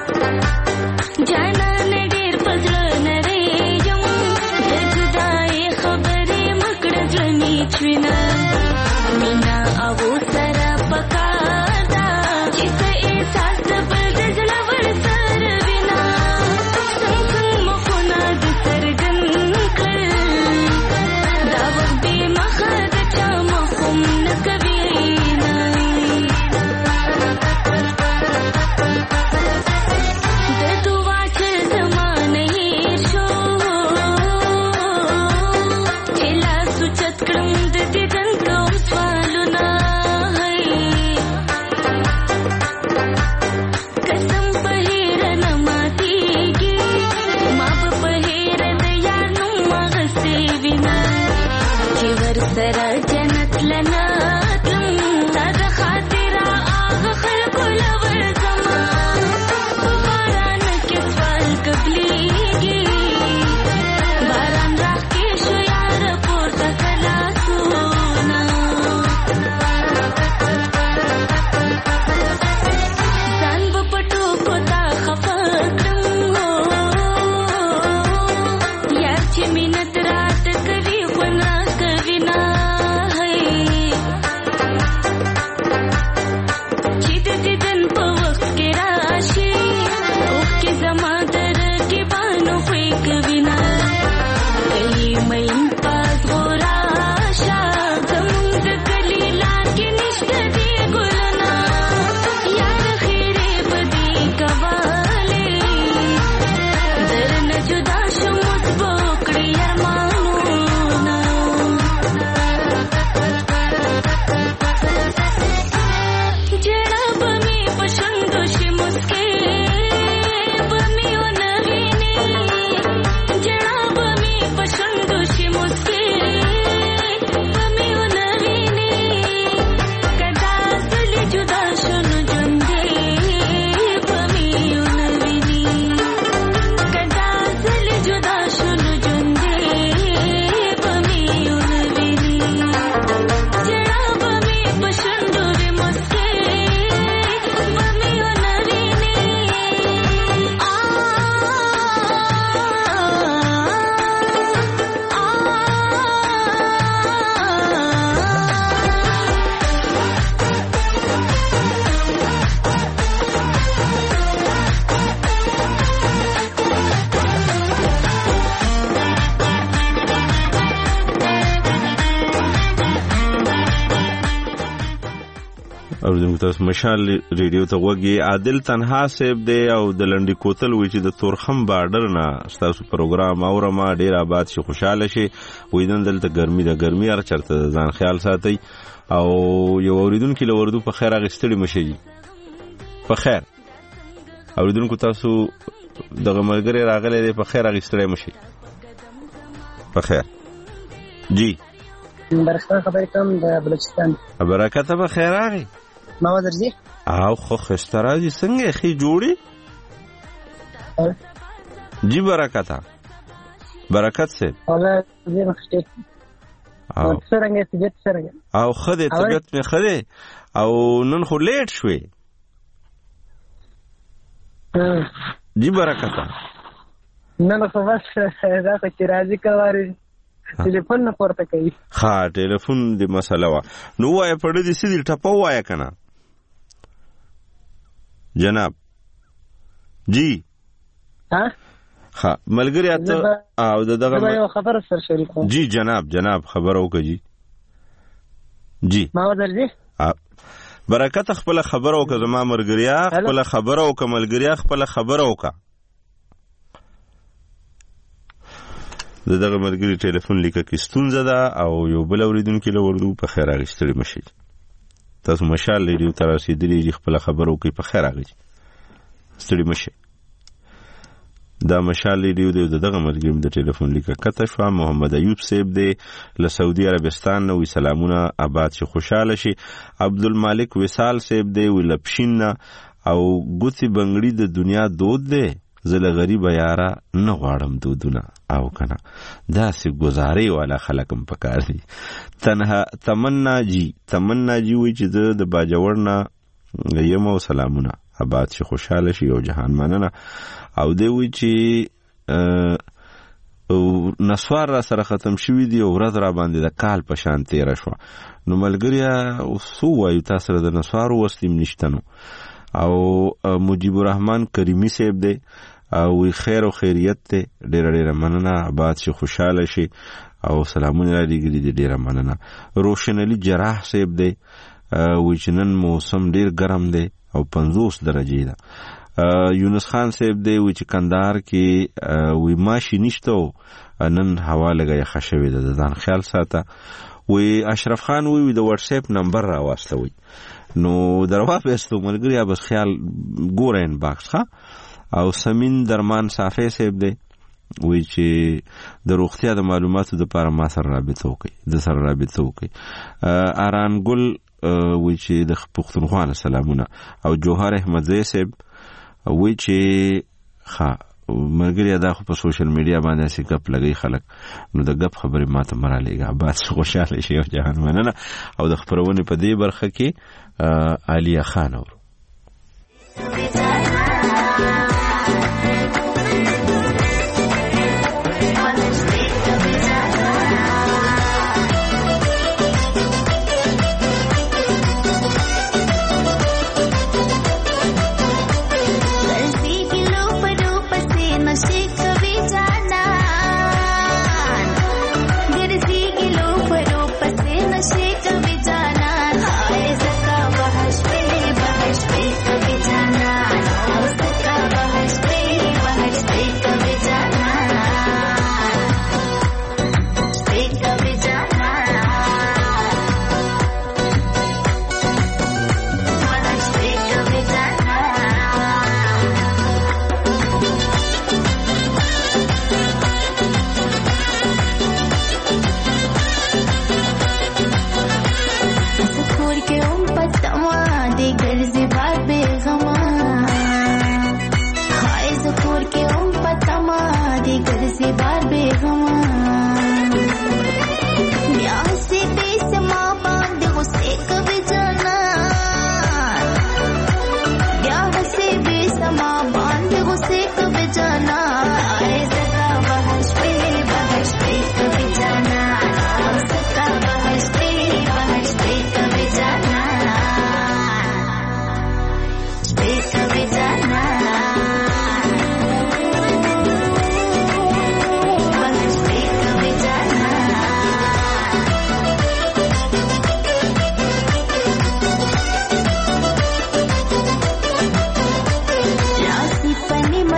जाना ने ढेर पजल नरे यम اوریدونکو تاسو مشال ریډیو ته وګورئ. عادل تنها صاحب دی او د لنډی کوتل وی چې د تورخم بارډر نه تاسو پروګرام اورما ډیر آباد شي خوشاله شي. وینن دلته ګرمي د ګرمي هر چرته ځان خیال ساتي او یو اوریدونکو له وردو په خیر اغستړي مشي په خیر. اوریدونکو تاسو دغه ملګری راغلی دی په خیر اغستړي مشي په خیر. جی برکت خبرې کوم د بلوچستان. برکت به خیر راغی ما ودرځي او خو خسترازي څنګه خي جوړي. جی برکت سے والله زه مخته او څنګه طبيعت څنګه او خدای طبيعت می خدای او نن خو لیټ شوي. جی برکت نن خو بس دا چې راځي کوي ټلیفون نه پورته کوي. ها ټلیفون دی مسله وا نو وای پړې دې سړي ټپو وای کنه جناب. جی ها ملګری اته او دغه یو خبر سره شریک کوم. جی جناب خبر او کجی. جی ما ودرځي برکت خپل خبر او که زما مرګریا خپل خبر او که ملګریا خپل خبر او که دغه مرګري ټلیفون لیکه کې ستونزه ده او یو بل اوریدونکو له وردو په خیر اغستړي مشي. تاسو مشال ریډیو ته رسیدلی خپل خبرو کې په خیر اغستړي مشي. دا مشال ریډیو دغه مرګري د ټلیفون لیکه کته شو. محمد ایوب صاحب دی له سعودي عربستان نو سلامونه آباد شي خوشاله شي. عبدالمالک وصال صاحب دی ولپشین او ګوتی بنگړي د دنیا دود دی زله غریب یارا نه غواړم دودونه او کنه دا سی گزارې والا خلکم پکار دي. تمنا جی وی چې د باجوړ نه یم او سلامونه آباد شي خوشاله شي او جهان مننه. او دی وی چې نسوار را سره ختم شوی دی او ورځ را باندې د کال په شان تیر شو. نو ملګریا سو وایو تاسو د نسوار وسلیم نشتنو. او مجیب الرحمن کریمی صاحب دی او خیر او خیریت ته ډیره مننه آباد شي خوشاله شي او سلامونه را لګري دي ډیره مننه. روشن علي جراح صاحب دی وی چې نن موسم ډیر ګرم دی او 50 درجه ده. یونس خان صاحب دی وی چې کندهار کې وی ماشي نشته نن هوا لګي خشوي ده ځان خیال ساته. وی اشرف خان وی د واتس اپ نمبر را واستوي نو دروا پېستو ملګری بس خیال ګورین باکس ښا. او سمین درمان صافی صاحب دی وی چې د روغتیا د معلوماتو لپاره ما سره رابطه وکړي. اران ګل وی چې د پښتونخوا سلامونه. او جوهر احمدزی صاحب وی چې ښا مرګري دا خو په سوشل میډیا باندې سې غپ لګي خلک نو د غپ خبرې ماته مرالېګا بس خوشاله شي او جهان مننه. او د خبرونه په دې برخه کې عالیه خان اور जाना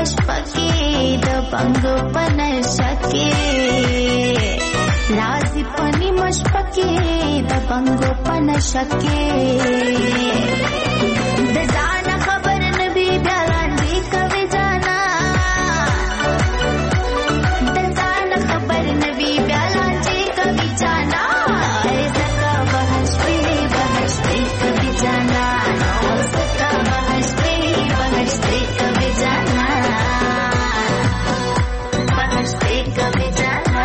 مشپکې د بنګو په نشه کې راځي پنی مشپکې د بنګو په نشه کې د ځان خبر نه وي بیا لاندې کوي جانا د ځان خبر نه وي بیا لاندې کوي جانا زکه بهشتي بهشتي کوي جانا زکه بهشتي بهشتي کوي جانا بهشتي کوي جانا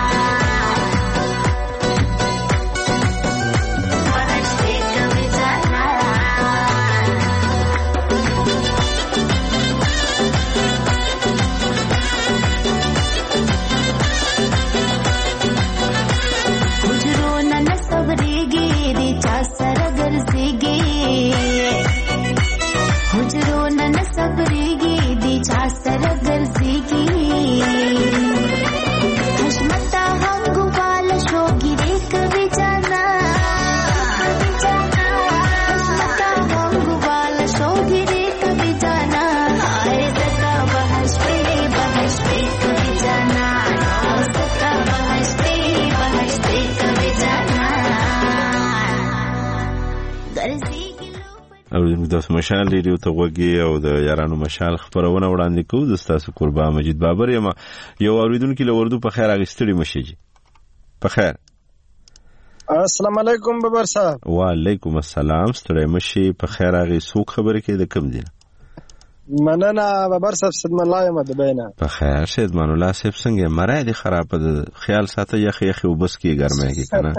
د مشال ریډیو ته وګي او د یارانو مشال خبرونه وړاندې کوو. د تاسو قربان مجید بابر یم. یو اوریدونکو له وردو په خیر اغستړي مشيږي. په خیر. السلام علیکم بابر صاحب. وعلیکم السلام. ستړي مشي. په خیر اغي سوق خبره کې د کم دي. مننه بابر صاحب. سیدمان الله یم د بینه. په خیر سیدمان الله صاحب څنګه مرای دي خراب د خیال ساته یخ یخ وبس کې ګرمه کې کنه.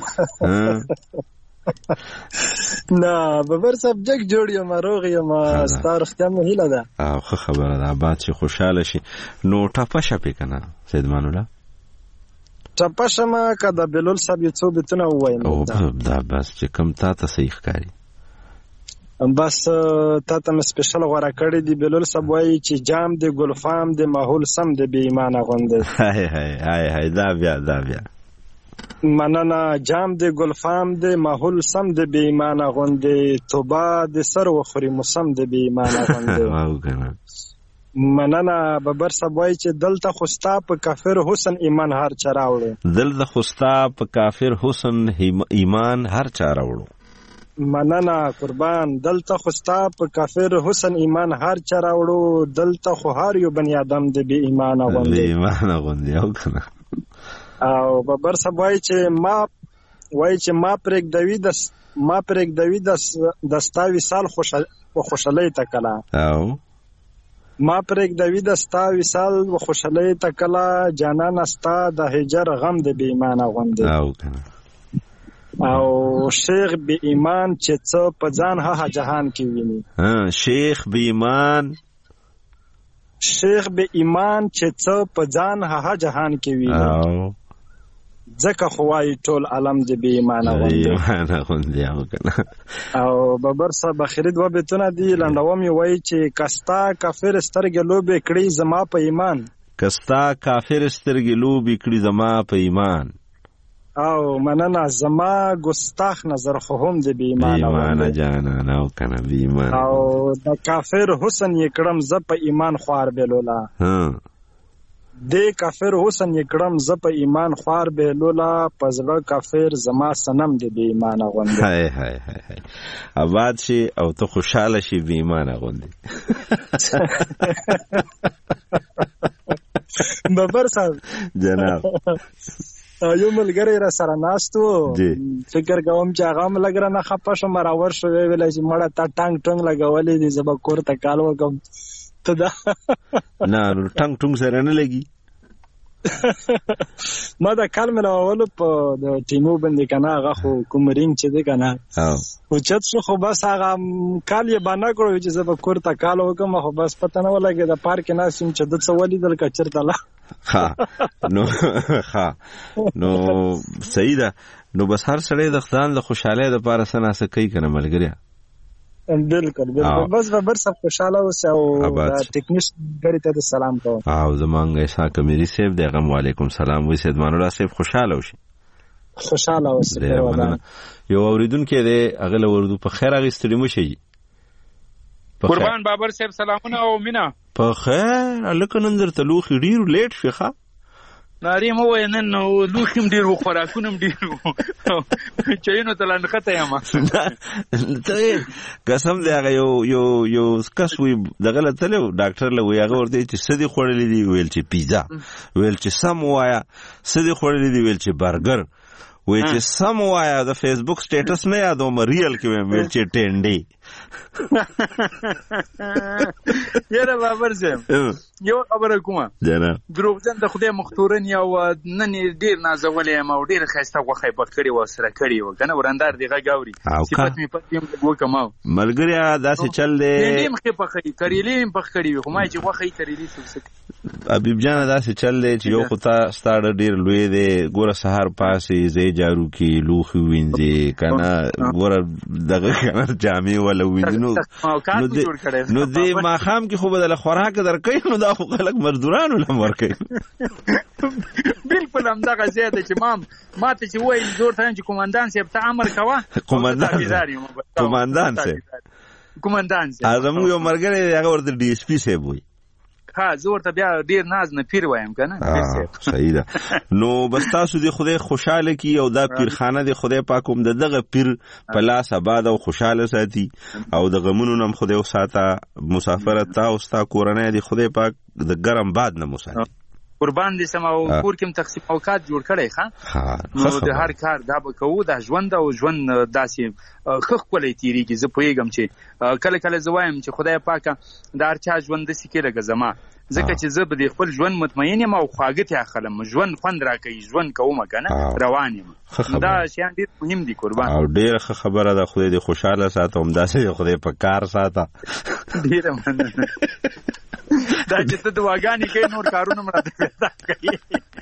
نه بابر صاحب جګ جوړ یم روغ یم ستاره ختم هیله ده. او خبره ده بعد چې خوشاله شي نو ټاپه شپې کنه سیدمان الله ټاپه شمه کده بلول صاحب یو څو بتونه وایم دا بس چې کم تا ته صحیح ښکاري بس تا ته سپیشل غوړه کړی دی بلول صاحب وایي چې جام دی ګلفام دی ماحول سم دی بې ایمانه غوندې. هاي هاي هاي هاي دا بیا مننه. جام دی ګلفام دی ماحول سم دی بې ایمانه غوندې توبه د سر وخوري موسم دی بې ایمانه غوندې. مننه بابر صاحب وایي چې دلته خوستا په کافر حسن ایمان هر چا راوړو. دلته خوستا په کافر حسن ایمان هر چا راوړو. مننه قربان. دلته خوستا په کافر حسن ایمان هر چا راوړو. دلته خو هر یو بنی آدم دی بې ایمانه غوندې. بې ایمانه غوندې او کنه. او بابر صاحب وایي چې ما پرېږدوي د ستا وصال خوشحالۍ ته کله. ما پرېږدوي د ستا وصال خوشحالۍ ته کله جانانه ستا د هجر غم د بې ایمانه غوندې. او شیخ بې ایمان چې څه په ځان هغه جهان کې ویني. شیخ بې ایمان چې څه په ځان هغه جهان کې ویني. ځکه خو وایي ټول عالم دې بې ایمانه غوندې. او بابر صاحب اخري دوه بیتونه دي لنډوم یې وایي چې کستا کافر سترګې لوبې کړي زما په ایمان. کستا کافر سترګې لوبې کړي زما په ایمان. او مننه. زما ګستاخ نظر خو هم دې بې ایمانه جانانه او کنه بې ایمانه. او د کافر حسن یې کړم زه په ایمان خوار بېلوله. دې کافر حسن یې کړم زه په ایمان خوار بېلوله. په زړه کافر زما صنم دې بې ایمانه غوندې. هاي هاي هاي آباد شي او ته خوشاله شي بې ایمانه غوندې. بابر صاحب جناب یو ملګری را سره ناست و فکر کوم چې هغه هم لږ رانه خفه شوم راور شو ویې ویل چې مړه تا ټانګ ټونګ لګولی دی زه به کور ته کال وکړم. ته دا نه ټانګ ټونګ سره نه لګي. ما دا کال ملاولو په د ټیمو باندې که نه هغه خو کوم رینګ چې دی که نه اوچت شو خو بس هغه کال یې بانه کړو چې زه به کور ته کال وکړم خو بس پته نه ولګېد د پارک کې ناست یم چې ده څه ولیدل که چېرته لا نو صحیح ده. نو بس هر سړی د ځان د خوشحالۍ دپاره څه ناڅه کوي که نه ملګريه. بالکل بس بابر صاحب خوشاله اوسه او ټیکنیش ګری ته سلام کوم. او زمونږ اسحاق کمیری صاحب دغه وعلیکم سلام وی سیدمان الله صاحب خوشاله اوسه. یو اوریدونکو دی اغله وردو په خیر اغستړي مو شي. قربان بابر صاحب سلامونه او مینا. په خیر الکه نن درته لوښي ډېر لیټ شوې ښه ناري مو وای نن لوښي هم ډېر وو خوراکونه هم ډېر وو چایونو ته لا نښته یم ته قسم دی هغه یو کس وي دغه له تللی و ډاکټر له وایي هغه ورته چې څه دې خوړلي دي ویل چې پیزا ویل چې سم ووایه څه دې خوړلي دي ویل چې برګر وی چې سم وایه د فیسبوک سټیټس نه یادوم ریل کې ویم ویل چې ټینډې یاره بابر صاحب یو خبره کومه دروغجن د خدای مختورن یو نن ډېر نازولی یم او ډېر ښایسته غوښه یې پخ کړې وه سره کړې وه که نه ورندار دې غږ اوري صفت مې پت یم لږ وکړم او ملګریا داسې چل دی ټینډې هم ښې پخوي کریلې هم پخ کړې وي خو ما چې غوښه یې کریلې څه حبیب جانه داسې چل دی چې یو خو تا ستا ډېر لوی دی ګوره سهار پاسې ځای جارو کې لوښي وینځې که نه ګوره دغه که نه جامې وله وینځي نو دې ماښام کې خو به دله خوراک درکوي نو دا خو خلک مزدورانو له هم ورکوي بلکل همدغه ځای دی چې ما ته چې وایي زور ته یم چې کومندان صاحب ته امر کوه کومندان صاحب زموږ یو ملګری دی هغه ورته ډي اس پي صاحب وایي ها زه ورته بیا ډېر ناز نه پیر وایم که نه صحیح ده نو بس تاسو دې خدای خوشحاله کړي او دا پیرخانه دې خدای پاک هم د دغه پیر په لاس آباد او خوشحاله ساتي او د غمونو نه هم خدای وساته مسافره تا او ستا کورنۍ دې خدای پاک د ګرم باد نه وساتي قربان دې سم او کور کې هم تقسیم اوقات جوړ کړی ښه نو د هر کار دا به کوو دا ژوند او ژوند داسې ښه ښکلی تېرېږي زه پوهېږم چې کله کله زه وایم چې خدای پاکه د هر چا ژوند داسې کې لکه زما ځکه چې زه به د خپل ژوند مطمئن یم او خواږه تې اخلم ژوند خوند راکوي ژوند کومه که نه روان یم دا شیان ډېر مهم دي قربان او ډېره ښه خبره ده خدای دې خوشحاله ساته همداسې دې خدای په کار ساته ډېره مننه دا چې ته دعاګانې کوې نور کارونه هم راته پیدا کوي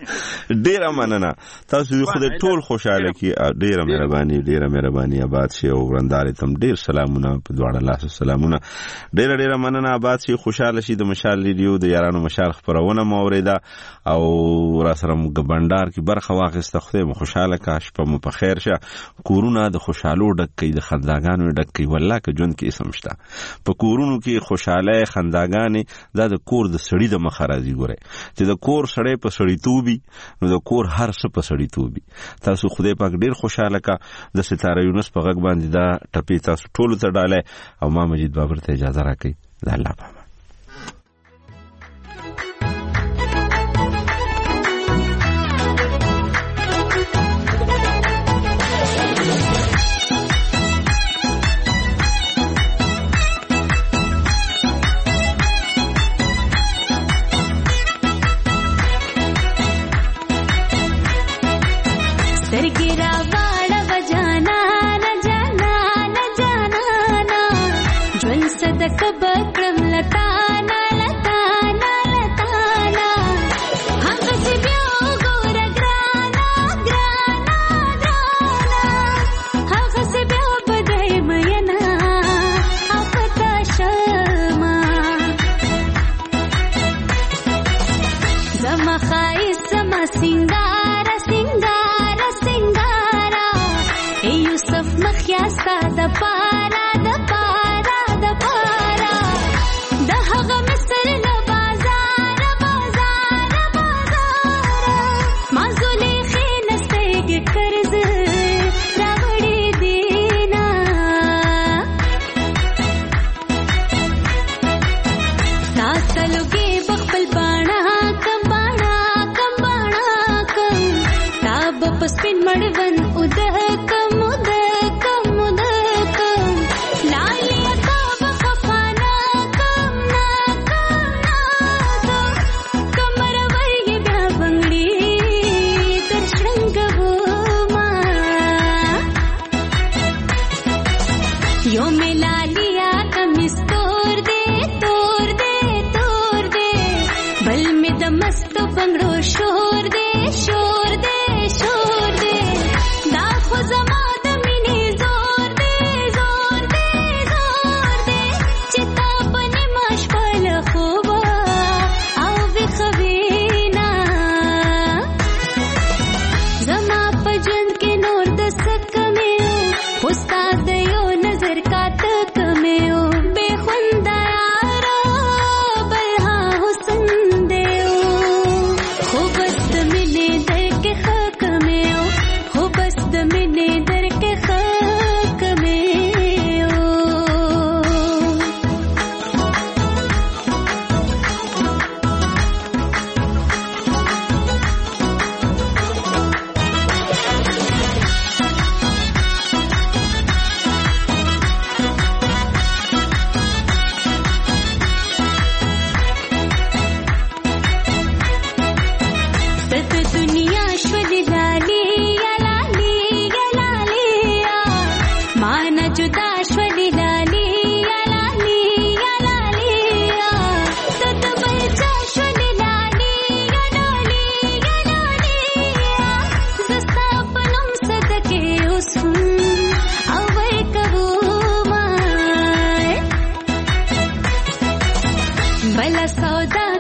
ډېره مننه تاسو دې خدای ټول خوشحاله کړي ډېره مهرباني آباد شي او ورندارې ته هم ډېر سلامونه په دواړه لاسو سلامونه ډېره مننه آباد شي خوشحاله شي د مشال ریډیو د یارانو مشال خپرونه مو اورېده او را سره موږ بنډار کې برخه واخیسته خدای مو خوشحاله کړه شپه مو په خیر شه کورونه د خوشحالو ډک کوي د خنداګانو ډک کوي والله که ژوند کې اسم شته په کورونو کې خوشحاله خنداګانې دا د کور د سړي د مخه راځي ګوره چې د کور سړی په سړیتوب نو د کور هر څه په سړیتوب تاسو خدای پاک ډېر خوشحاله کا د ستاره یونس په غږ باندې دا ټپې تاسو ټولو ته ډالۍ او ما مجید بابر ته اجازه راکړئ د الله په امان नजर का तक में ओ बेखुंदा यारो बल बला सौदा